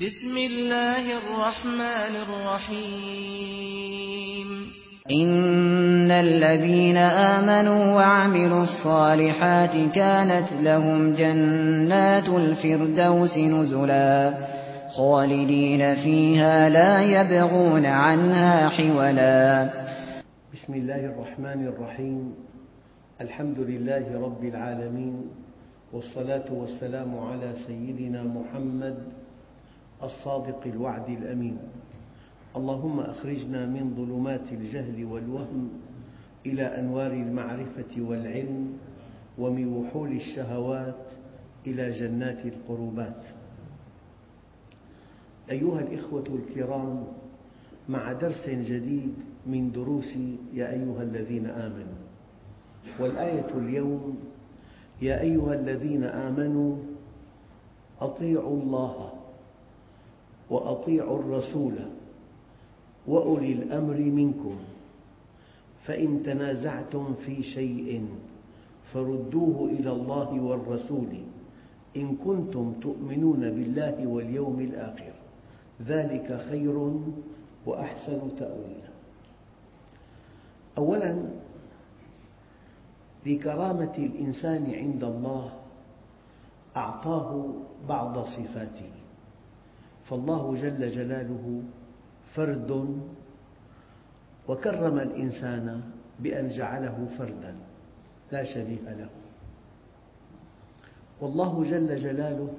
بسم الله الرحمن الرحيم إن الذين آمنوا وعملوا الصالحات كانت لهم جنات الفردوس نزلا خالدين فيها لا يبغون عنها حولا. بسم الله الرحمن الرحيم. الحمد لله رب العالمين، والصلاة والسلام على سيدنا محمد الصادق الوعد الأمين. اللهم أخرجنا من ظلمات الجهل والوهم إلى أنوار المعرفة والعلم، ومن وحول الشهوات إلى جنات القربات. أيها الإخوة الكرام، مع درس جديد من دروس يا أيها الذين آمنوا، والآية اليوم: يا أيها الذين آمنوا أطيعوا الله وأطيعوا الرسول وأولي الأمر منكم فإن تنازعتم في شيء فردوه إلى الله والرسول إن كنتم تؤمنون بالله واليوم الآخر ذلك خير وأحسن تأويلا. أولاً، لكرامة الإنسان عند الله أعطاه بعض صفاته، فالله جل جلاله فرد، وكرم الإنسان بأن جعله فرداً لا شبيه له. والله جل جلاله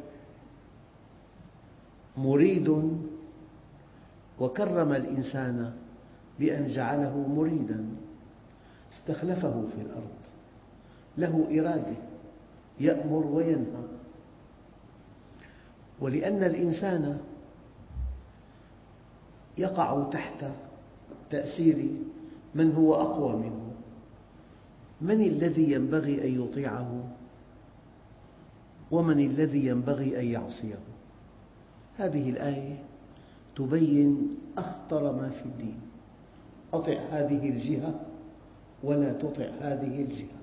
مريد، وكرم الإنسان بأن جعله مريداً، استخلفه في الأرض، له إرادة، يأمر وينهى. ولأن الإنسان يقع تحت تأثير من هو أقوى منه، من الذي ينبغي أن يطيعه ومن الذي ينبغي أن يعصيه؟ هذه الآية تبين أخطر ما في الدين: أطع هذه الجهة ولا تطع هذه الجهة.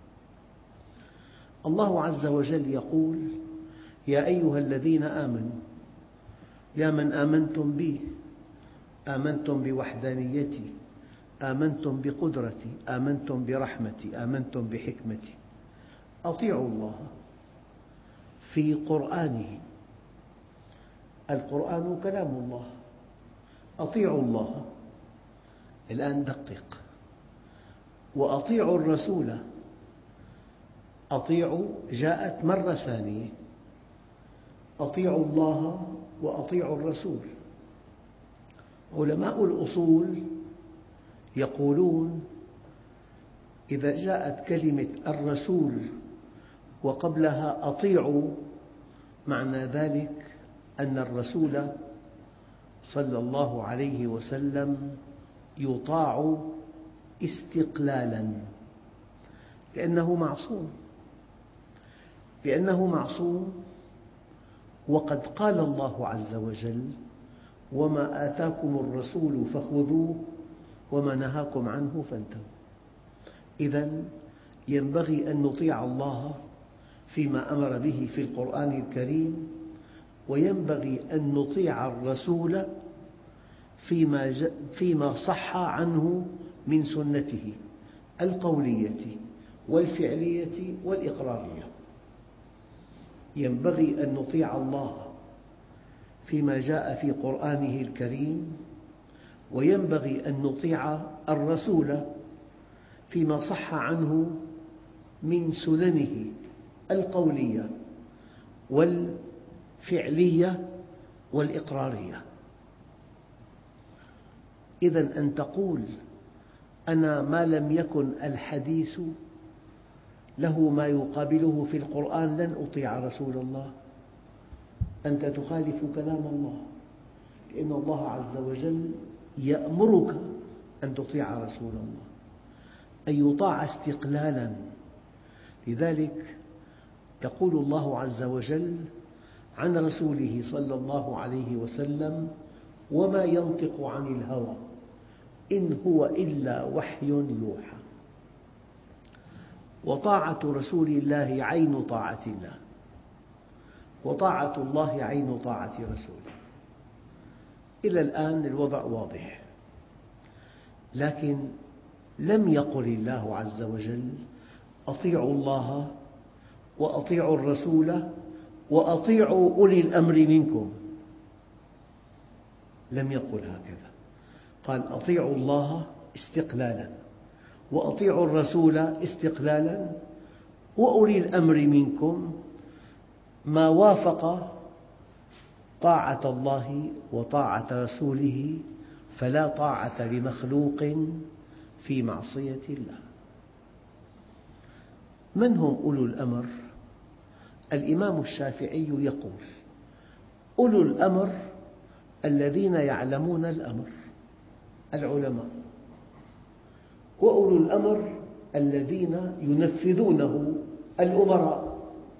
الله عز وجل يقول: يا أيها الذين آمنوا، يا من آمنتم بي، آمنتم بوحدانيتي، آمنتم بقدرتي، آمنتم برحمتي، آمنتم بحكمتي، أطيعوا الله في قرآنه. القرآن كلام الله، أطيعوا الله. الآن دقق: وأطيعوا الرسول. أطيعوا جاءت مرة ثانية، أطيعوا الله وأطيعوا الرسول. علماء الأصول يقولون: إذا جاءت كلمة الرسول وقبلها أطيعوا، معنى ذلك أن الرسول صلى الله عليه وسلم يطاع استقلالاً، لأنه معصوم. وقد قال الله عز وجل: وما آتاكم الرسول فخذوه وما نهاكم عنه فانتهوا. إذن ينبغي أن نطيع الله فيما أمر به في القرآن الكريم، وينبغي أن نطيع الرسول فيما صح عنه من سنته القولية والفعلية والإقرارية. ينبغي أن نطيع الله فيما جاء في قرآنه الكريم، وينبغي أن نطيع الرسول فيما صح عنه من سننه القولية والفعلية والإقرارية. إذن أن تقول: أنا ما لم يكن الحديث له ما يقابله في القرآن لن أطيع رسول الله، أنت تخالف كلام الله، لأن الله عز وجل يأمرك أن تطيع رسول الله، أن يطاع استقلالاً. لذلك يقول الله عز وجل عن رسوله صلى الله عليه وسلم: وما ينطق عن الهوى إن هو إلا وحي يوحى. وطاعة رسول الله عين طاعة الله، وطاعة الله عين طاعة رسوله. إلى الآن الوضع واضح، لكن لم يقل الله عز وجل أطيعوا الله وأطيعوا الرسول وأطيعوا أولي الأمر منكم، لم يقل هكذا، قال أطيعوا الله استقلالا وأطيعوا الرسول استقلالا وأولي الأمر منكم ما وافق طاعة الله وطاعة رسوله، فلا طاعة لمخلوق في معصية الله. من هم أولو الأمر؟ الإمام الشافعي يقول: أولو الأمر الذين يعلمون الأمر، العلماء، وأولو الأمر الذين ينفذونه، الأمراء.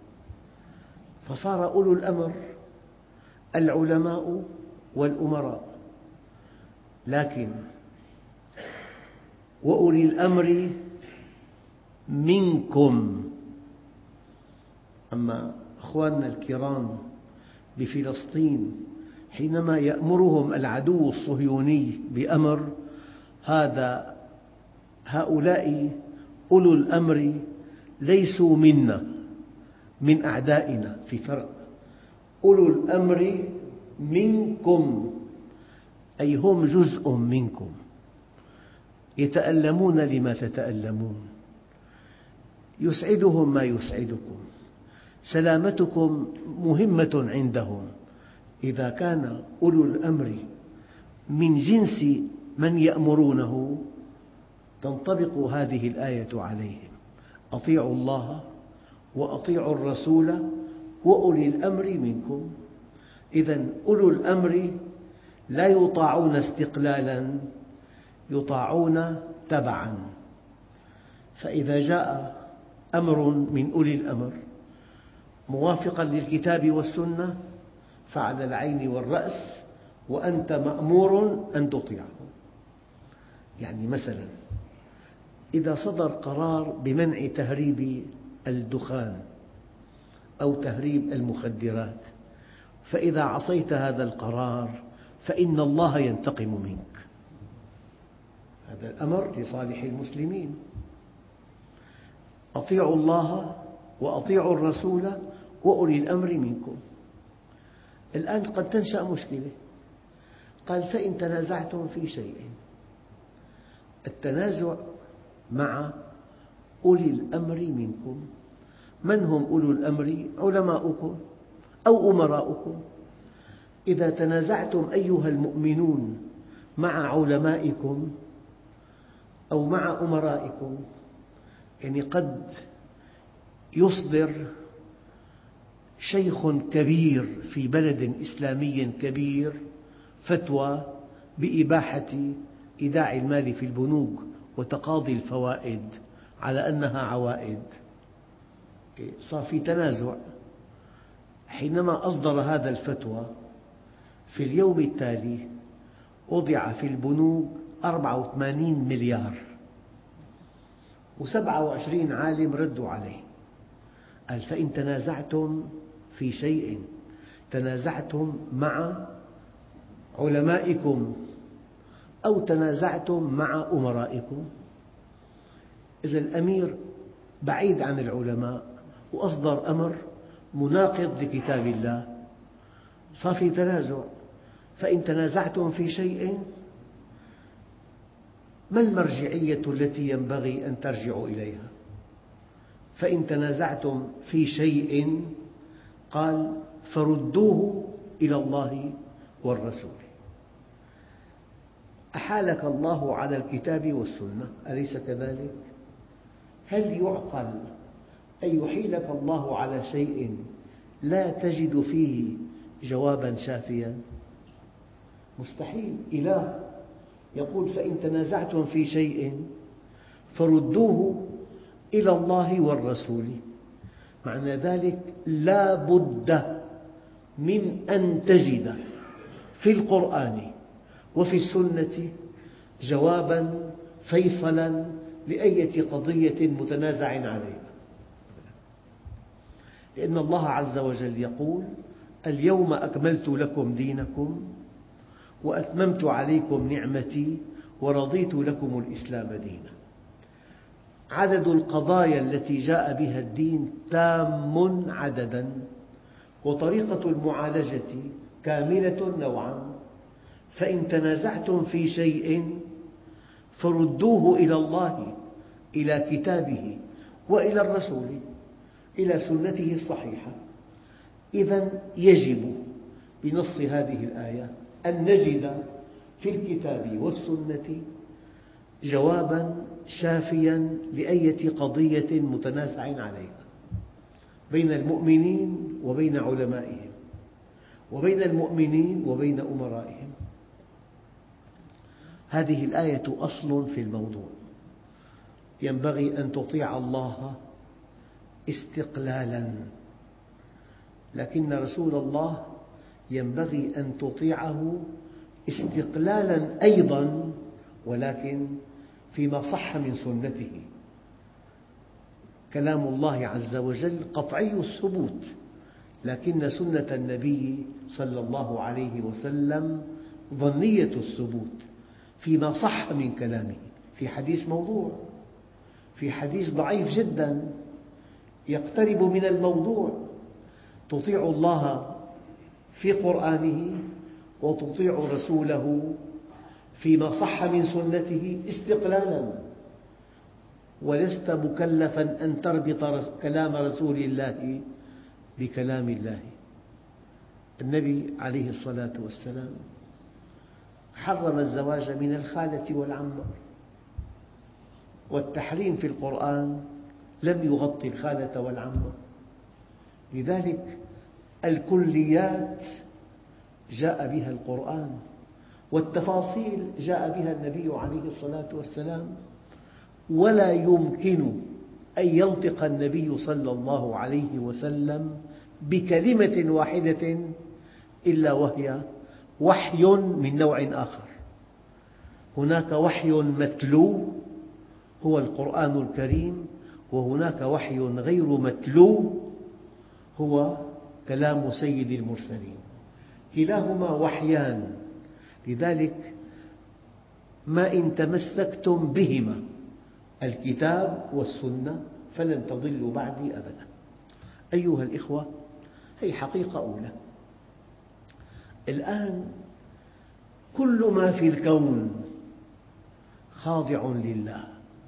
فصار أولو الأمر العلماء والأمراء، لكن وأولي الأمر منكم. أما أخواننا الكرام بفلسطين حينما يأمرهم العدو الصهيوني بأمر، هؤلاء أولو الأمر ليسوا منا، من أعدائنا، في فرق. أولو الأمر منكم أي هم جزء منكم، يتألمون لما تتألمون، يسعدهم ما يسعدكم، سلامتكم مهمة عندهم. إذا كان أولو الأمر من جنس من يأمرونه تنطبق هذه الآية عليهم: أطيعوا الله وأطيعوا الرسول وأولي الأمر منكم. إذن أولو الأمر لا يطاعون استقلالا، يطاعون تبعا. فإذا جاء أمر من أولي الأمر موافقا للكتاب والسنة فعلى العين والرأس، وأنت مأمور أن تطيعه. يعني مثلا إذا صدر قرار بمنع تهريب الدخان أو تهريب المخدرات، فإذا عصيت هذا القرار فإن الله ينتقم منك. هذا الأمر لصالح المسلمين: أطيعوا الله وأطيعوا الرسول وأولي الأمر منكم. الآن قد تنشأ مشكلة، قال: فإن تنازعتم في شيء. التنازع مع أولي الأمر منكم. من هم أولو الأمر؟ علماؤكم أو أمراؤكم. إذا تنازعتم أيها المؤمنون مع علمائكم أو مع أمرائكم، يعني قد يصدر شيخ كبير في بلد إسلامي كبير فتوى بإباحة إيداع المال في البنوك وتقاضي الفوائد على أنها عوائد، صار في تنازع. حينما أصدر هذا الفتوى في اليوم التالي وضع في البنوك 84 مليار، و27 عالم ردوا عليه. قال: فإن تنازعتم في شيء، تنازعتم مع علمائكم أو تنازعتم مع أمرائكم. إذا الأمير بعيد عن العلماء وأصدر أمر مناقض لكتاب الله، صار في تنازع. فإن تنازعتم في شيء، ما المرجعية التي ينبغي أن ترجعوا إليها؟ فإن تنازعتم في شيء، قال: فردوه إلى الله والرسول. أحالك الله على الكتاب والسنة، أليس كذلك؟ هل يعقل أن يحيلك الله على شيء لا تجد فيه جوابا شافيا؟ مستحيل. إله يقول: فإن تنازعتم في شيء فردوه إلى الله والرسول. معنى ذلك لا بد من أن تجد في القرآن وفي السنة جوابا فيصلا لأية قضية متنازع عليها، لأن الله عز وجل يقول: اليوم أكملت لكم دينكم وأتممت عليكم نعمتي ورضيت لكم الإسلام دينا. عدد القضايا التي جاء بها الدين تام عددا، وطريقة المعالجة كاملة نوعا. فإن تنازعتم في شيء فردوه إلى الله، إلى كتابه، وإلى الرسول، إلى سنته الصحيحة. إذن يجب بنص هذه الآية أن نجد في الكتاب والسنة جواباً شافياً لأية قضية متنازع عليها بين المؤمنين وبين علمائهم، وبين المؤمنين وبين أمرائهم. هذه الآية أصل في الموضوع. ينبغي أن تطيع الله استقلالاً، لكن رسول الله ينبغي أن تطيعه استقلالاً أيضاً، ولكن فيما صح من سنته. كلام الله عز وجل قطعي الثبوت، لكن سنة النبي صلى الله عليه وسلم ظنية الثبوت فيما صح من كلامه. في حديث موضوع، في حديث ضعيف جدا يقترب من الموضوع، تطيع الله في قرآنه وتطيع رسوله فيما صح من سنته استقلالا، ولست مكلفا أن تربط كلام رسول الله بكلام الله. النبي عليه الصلاة والسلام حرم الزواج من الخالة والعمة، والتحريم في القرآن لم يغطي الخالة والعمة. لذلك الكليات جاء بها القرآن، والتفاصيل جاء بها النبي عليه الصلاة والسلام. ولا يمكن أن ينطق النبي صلى الله عليه وسلم بكلمة واحدة إلا وهي وحي من نوع آخر. هناك وحي متلو هو القرآن الكريم، وهناك وحي غير متلو هو كلام سيد المرسلين، كلاهما وحيان. لذلك ما إن تمسكتم بهما الكتاب والسنة فلن تضلوا بعدي أبدا. أيها الإخوة، هذه حقيقة أولى. الآن كل ما في الكون خاضع لله،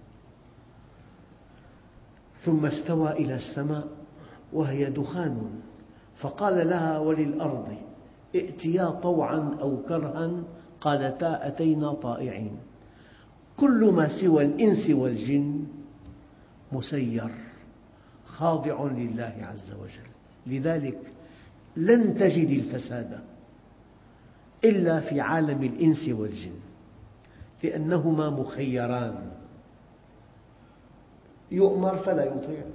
ثم استوى إلى السماء وهي دخان فقال لها وللأرض ائتيا طوعا أو كرها قالتا أتينا طائعين. كل ما سوى الإنس والجن مسير خاضع لله عز وجل. لذلك لن تجد الفساد إلا في عالم الإنس والجن، لأنهما مخيران، يؤمر فلا يطيع.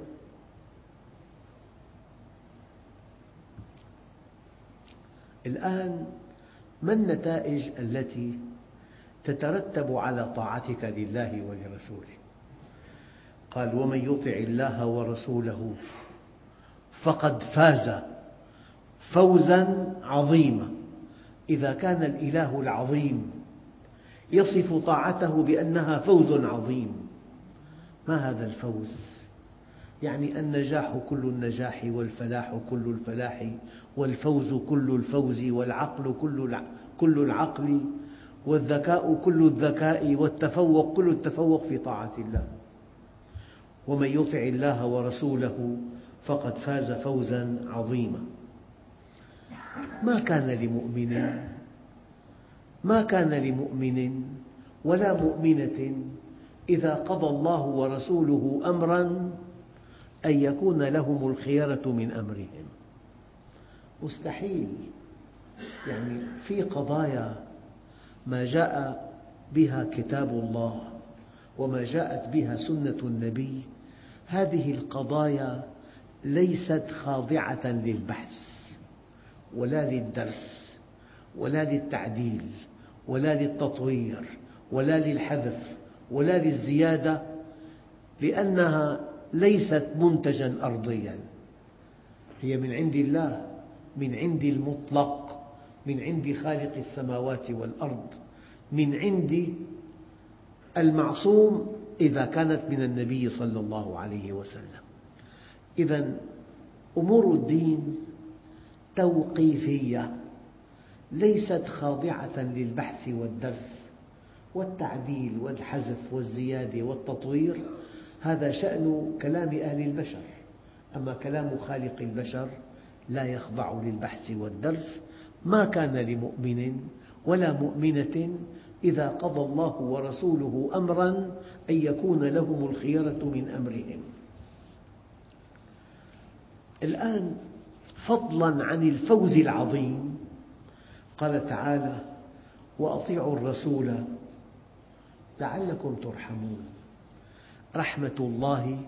الآن ما النتائج التي تترتب على طاعتك لله ولرسوله؟ قال ومن يطع الله ورسوله فقد فاز فوزا عظيما. إذا كان الإله العظيم يصف طاعته بأنها فوز عظيم، ما هذا الفوز؟ يعني النجاح كل النجاح، والفلاح كل الفلاح، والفوز كل الفوز، والعقل كل العقل، والذكاء كل الذكاء، والتفوق كل التفوق في طاعة الله. ومن يطع الله ورسوله فقد فاز فوزا عظيما. ما كان لمؤمن ولا مؤمنة إذا قضى الله ورسوله أمرا أن يكون لهم الخيرة من أمرهم. مستحيل. يعني في قضايا ما جاء بها كتاب الله وما جاءت بها سنة النبي، هذه القضايا ليست خاضعة للبحث ولا للدرس ولا للتعديل ولا للتطوير ولا للحذف ولا للزيادة، لأنها ليست منتجا أرضيا، هي من عند الله، من عند المطلق، من عند خالق السماوات والأرض، من عند المعصوم إذا كانت من النبي صلى الله عليه وسلم. إذن أمور الدين توقيفية، ليست خاضعة للبحث والدرس والتعديل والحذف والزيادة والتطوير، هذا شأن كلام أهل البشر. أما كلام خالق البشر لا يخضع للبحث والدرس. ما كان لمؤمن ولا مؤمنة إذا قضى الله ورسوله أمرا أن يكون لهم الخيرة من أمرهم. الآن فضلا عن الفوز العظيم، قال تعالى: وأطيعوا الرسول لعلكم ترحمون. رحمة الله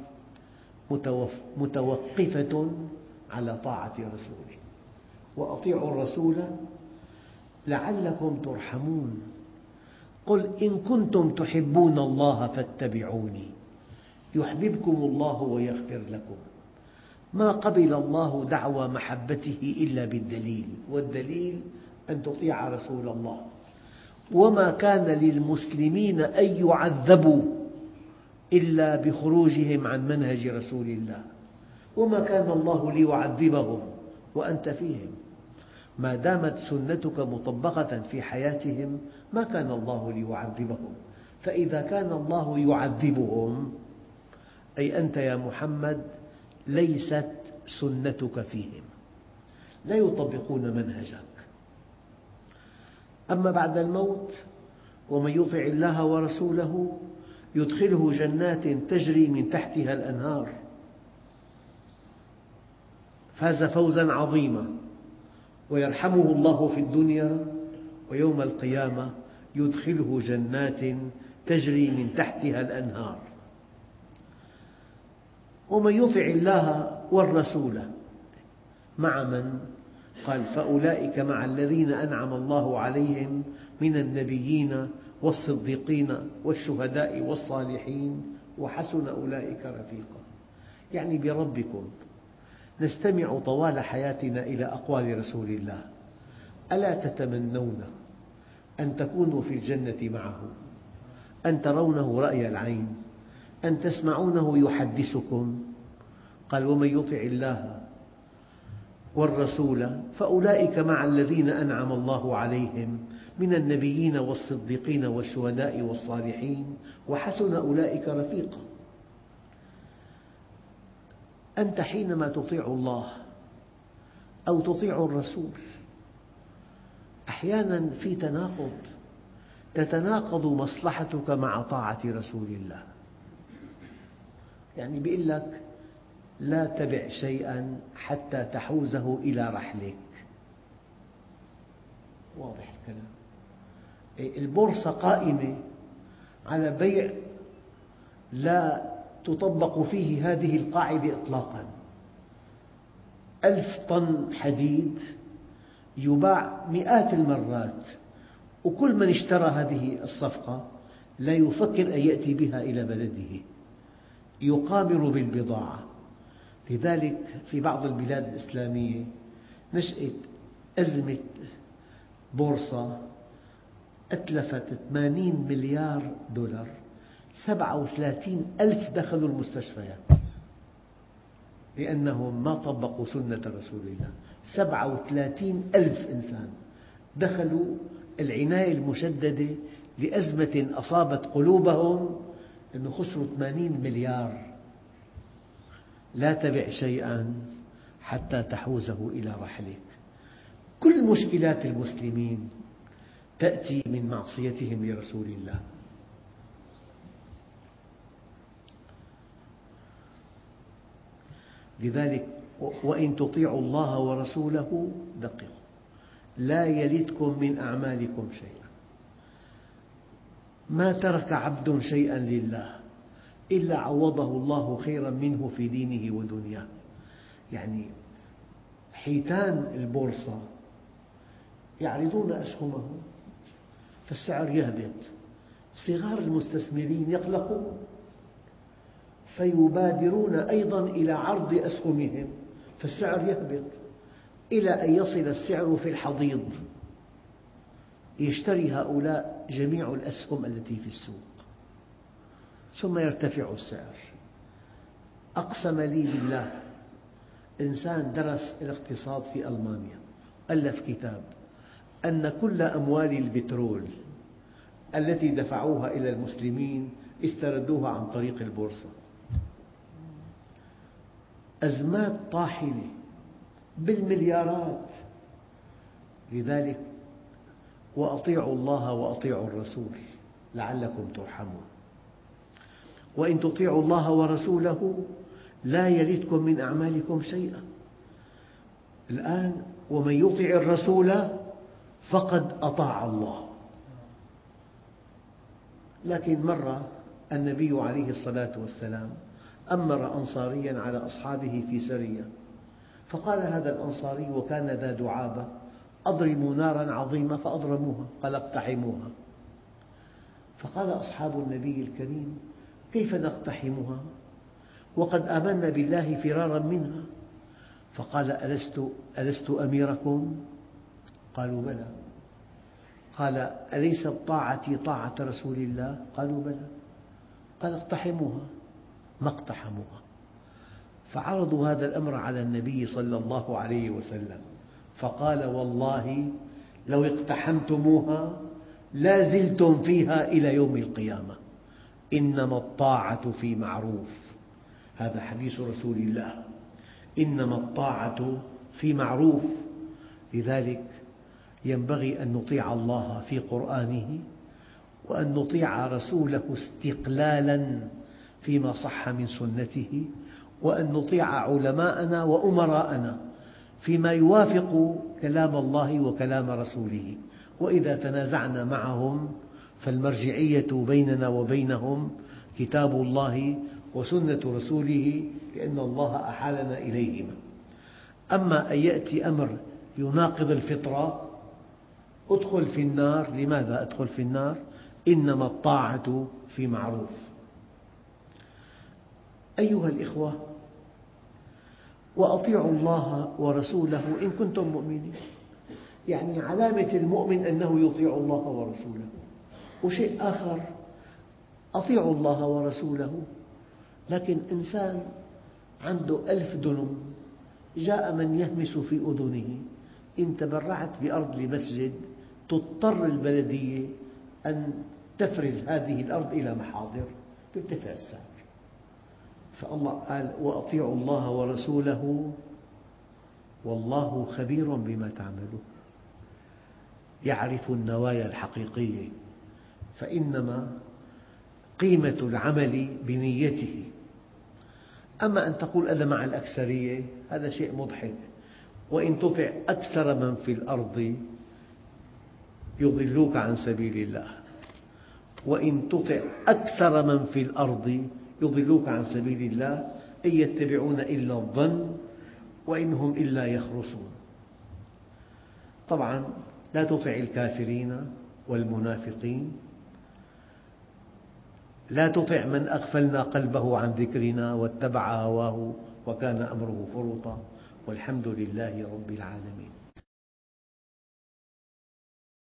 متوقفة على طاعة رسوله. وأطيعوا الرسول لعلكم ترحمون. قل إن كنتم تحبون الله فاتبعوني يحببكم الله ويغفر لكم. ما قبل الله دعوى محبته إلا بالدليل، والدليل أن تطيع رسول الله. وما كان للمسلمين أن يعذبوا إلا بخروجهم عن منهج رسول الله، وما كان الله ليعذبهم وأنت فيهم. ما دامت سنتك مطبقة في حياتهم ما كان الله ليعذبهم. فإذا كان الله يعذبهم، أي أنت يا محمد ليست سنتك فيهم، لا يطبقون منهجك. أما بعد الموت: ومن يطع الله ورسوله يدخله جنات تجري من تحتها الأنهار. فاز فوزا عظيما، ويرحمه الله في الدنيا، ويوم القيامة يدخله جنات تجري من تحتها الأنهار. ومن يطع الله والرسول مع من؟ قال: فأولئك مع الذين أنعم الله عليهم من النبيين والصديقين والشهداء والصالحين وحسن أولئك رفيقا. يعني بربكم نستمع طوال حياتنا إلى أقوال رسول الله. ألا تتمنون أن تكونوا في الجنة معه، أن ترونه رأي العين، أن تسمعونه يحدثكم؟ قال: ومن يطع الله والرسول فأولئك مع الذين أنعم الله عليهم من النبيين والصديقين والشهداء والصالحين وحسن أولئك رفيقا. أنت حينما تطيع الله أو تطيع الرسول أحيانا في تناقض، تتناقض مصلحتك مع طاعة رسول الله. يعني يقول لك: لا تبع شيئا حتى تحوزه إلى رحلك. واضح الكلام؟ البورصة قائمة على بيع لا تطبق فيه هذه القاعدة إطلاقا. 1000 طن حديد يباع مئات المرات، وكل من اشترى هذه الصفقة لا يفكر أن يأتي بها إلى بلده، يقامر بالبضاعة. لذلك في بعض البلاد الإسلامية نشأت أزمة بورصة أتلفت 80 مليار دولار، 37 ألف دخلوا المستشفيات لأنهم ما طبقوا سنة رسول الله. 37 ألف إنسان دخلوا العناية المشددة لأزمة أصابت قلوبهم، أنه خسروا 80 مليار. لا تبع شيئا حتى تحوزه إلى رحلك. كل مشكلات المسلمين تأتي من معصيتهم لرسول الله. لذلك: وإن تطيعوا الله ورسوله دققوا لا يلتكم من أعمالكم شيئا. ما ترك عبد شيئا لله إلا عوضه الله خيرا منه في دينه ودنياه. يعني حيتان البورصة يعرضون أسهمهم فالسعر يهبط، صغار المستثمرين يقلقون فيبادرون أيضا إلى عرض أسهمهم فالسعر يهبط، إلى أن يصل السعر في الحضيض يشتري هؤلاء جميع الأسهم التي في السوق، ثم يرتفع السعر. أقسم لي بالله إنسان درس الاقتصاد في ألمانيا ألف كتاب أن كل أموال البترول التي دفعوها إلى المسلمين استردوها عن طريق البورصة. أزمات طاحنة بالمليارات. لذلك وأطيعوا الله وأطيعوا الرسول لعلكم ترحمون. وإن تطيعوا الله ورسوله لا يلدكم من أعمالكم شيئا. الآن ومن يطع الرسول فقد أطاع الله. لكن مرة النبي عليه الصلاة والسلام أمر أنصاريا على أصحابه في سرية، فقال هذا الأنصاري وكان ذا دعابة: أضرموا نارا عظيمة، فأضرموها، قال اقتحموها. فقال أصحاب النبي الكريم: كيف نقتحمها وقد آمنا بالله فرارا منها؟ فقال: ألست أميركم؟ قالوا بلى. قال: أليست طاعتي طاعة رسول الله؟ قالوا بلى. قال: اقتحموها. ما اقتحموها. فعرضوا هذا الأمر على النبي صلى الله عليه وسلم، فقال: والله لو اقتحمتموها لا زلتم فيها إلى يوم القيامة. إنما الطاعة في معروف. هذا حديث رسول الله. إنما الطاعة في معروف. لذلك ينبغي أن نطيع الله في قرآنه، وأن نطيع رسوله استقلالا فيما صح من سنته، وأن نطيع علماءنا وأمراءنا فيما يوافق كلام الله وكلام رسوله. وإذا تنازعنا معهم فالمرجعية بيننا وبينهم كتاب الله وسنة رسوله، لأن الله أحالنا إليهما. أما أن يأتي أمر يناقض الفطرة: ادخل في النار. لماذا أدخل في النار؟ إنما الطاعة في معروف. أيها الإخوة، وأطيعوا الله ورسوله إن كنتم مؤمنين. يعني علامة المؤمن أنه يطيع الله ورسوله. وشيء آخر: أطيعوا الله ورسوله، لكن إنسان عنده 1000 دنم، جاء من يهمس في أذنه: إن تبرعت بأرض لمسجد تضطر البلدية أن تفرز هذه الأرض إلى محاضر، يرتفع السعر. فالله قال: وأطيعوا الله ورسوله والله خبير بما تعملون. يعرف النوايا الحقيقية، فإنما قيمة العمل بنيته. أما أن تقول أنا مع الأكثرية، هذا شيء مضحك. وإن تطع أكثر من في الأرض يضلوك عن سبيل الله. وإن تطع أكثر من في الأرض يضلوك عن سبيل الله إن يتبعون إلا الظن وإن هم إلا يخرصون. طبعا لا تطع الكافرين والمنافقين. لا تطع من أغفلنا قلبه عن ذكرنا واتبع هواه وكان أمره فرطا. والحمد لله رب العالمين.